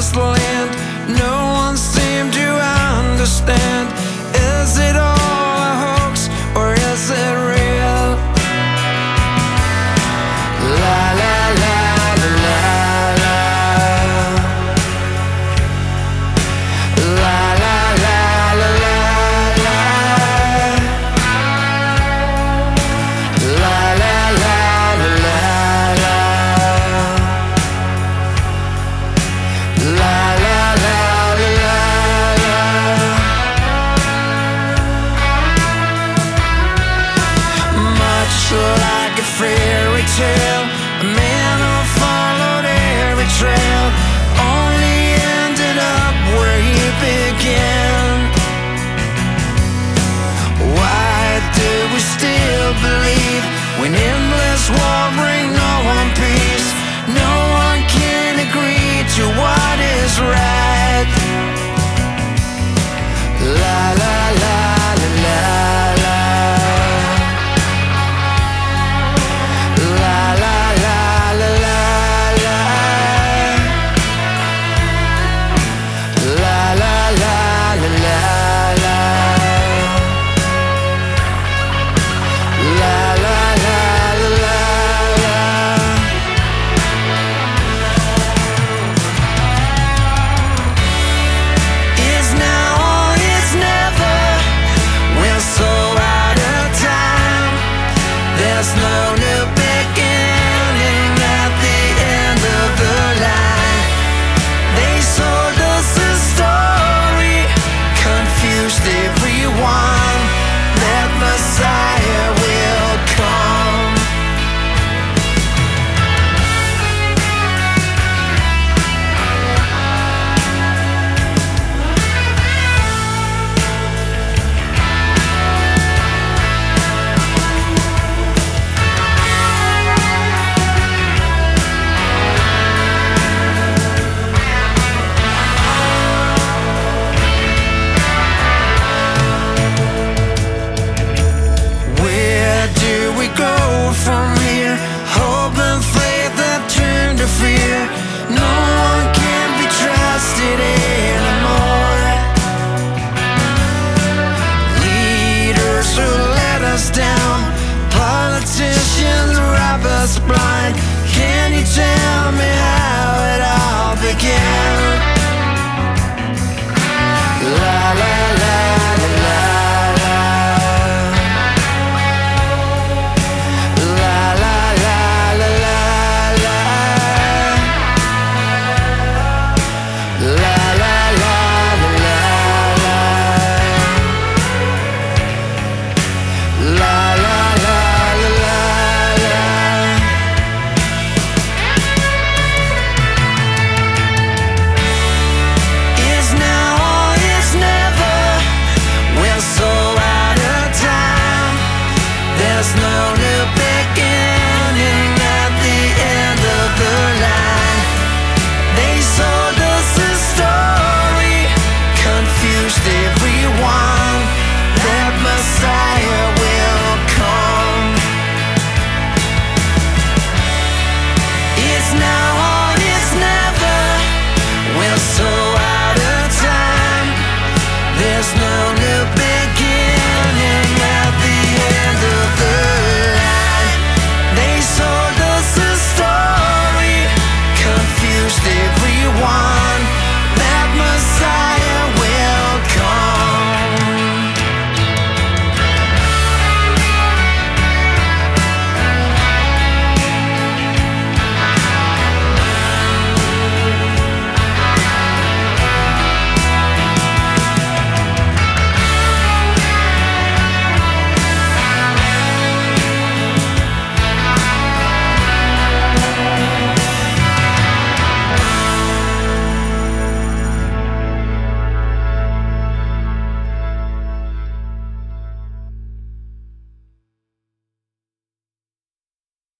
promised land. No one seemed to understand. Is it all a hoax or is it real? La la la la la la la la la la la la la la like a fairy tale, a man who followed every trail only ended up where he began. Why do we still believe when endless war bring no one peace? No one can agree to what